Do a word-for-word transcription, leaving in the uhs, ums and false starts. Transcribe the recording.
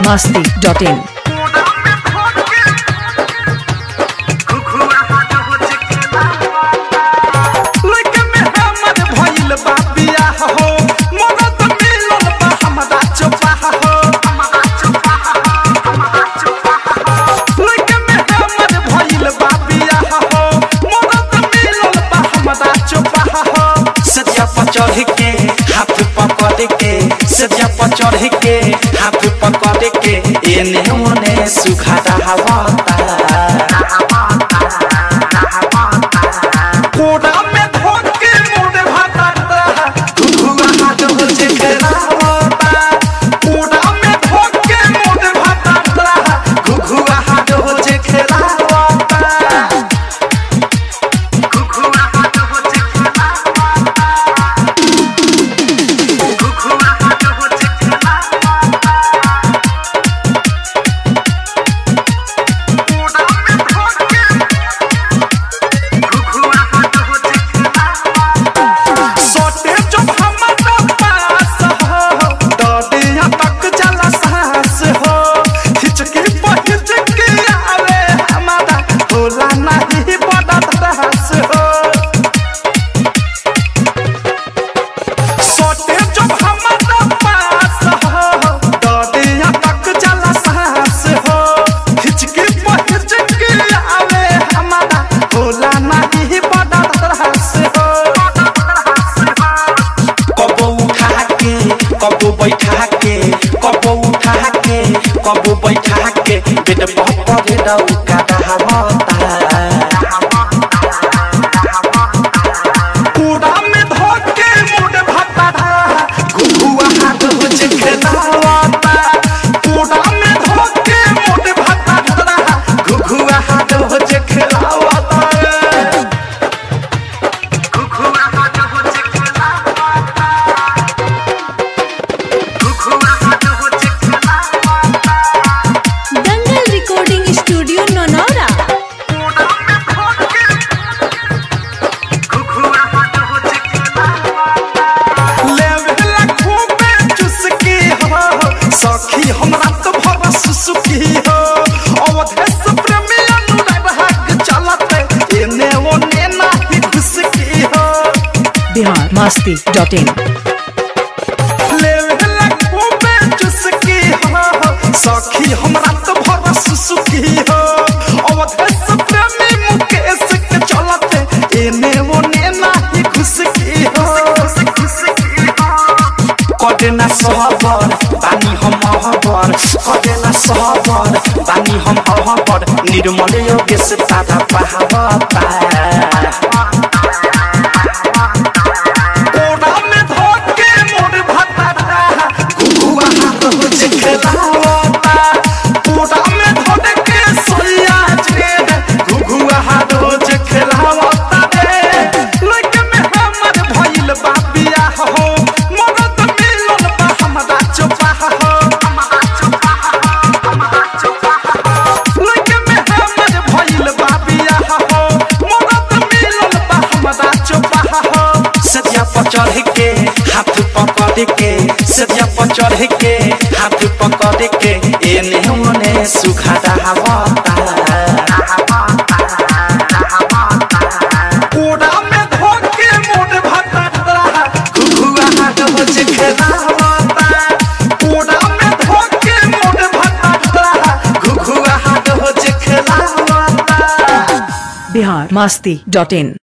masti dot in. चढ़ के हाथ पकड़ के सजा पर चढ़ के हाथ पकड़ के एने ओने सुखाता हवाता कोड़ा में धोक के मोड़ भाता घुघुआ हाथ हो जेखरावता कोड़ा में धोक के मोड़ भाता घुघुआ हाथ हो जेखरावता घुघुआ हाथ हो कबो बैठा के कबो उठा के कबो बैठा के बेट पपरे डौका दहावता कूड़ा में धोक के मुड़ भाता घुघुआ हाथ हो जेखरावता कूड़ा में धोक के मुड़ भाता घुघुआ हाथ हो जेखरावता घुघुआ हाथ हो जेखरावता Dangal Recording Studio Nonora. सखी हमरा तो भर सुसुकी हो अवधेश प्रेमी अनुराग भाग चलते एने ओने नाही घुसकी हो Bihar masti dot in. सखी हमरा तो भर सुसुकी हो अवधेश प्रेमी मुकेश के चलते एने ओने नाही घुसकी हो कदेना सहबर बानी हम हबर कदेना सहबर बानी हम हबर निर्मल योगेश तारा बहावता कोड़ा में धोक के मोड़ भाता घुघुआ हाथ हो जेखरावता कोड़ा में धोक के सोया जे घुघुआ हाथ हो जेखरावता रे लइक में हमर भइल बा बियाह हो मरद मिलल बा हमरा चोपा हो हमरा चोपा हमरा चोपा लइक में हमर भइल बा बियाह हो मरद मिलल बा हमरा चोपा हो सजिया पर चढ़ के हाथ पकड़ के सजिया पर चढ़ के हाथ पकड़ के एने ओने सुखाता हवाता कोड़ा में धोक के मोड़ भाता घुघुआ हाथ हो जेखरावता कोड़ा में धोक के मोड़ भाता घुघुआ हाथ हो जेखरावता Bihar masti dot in.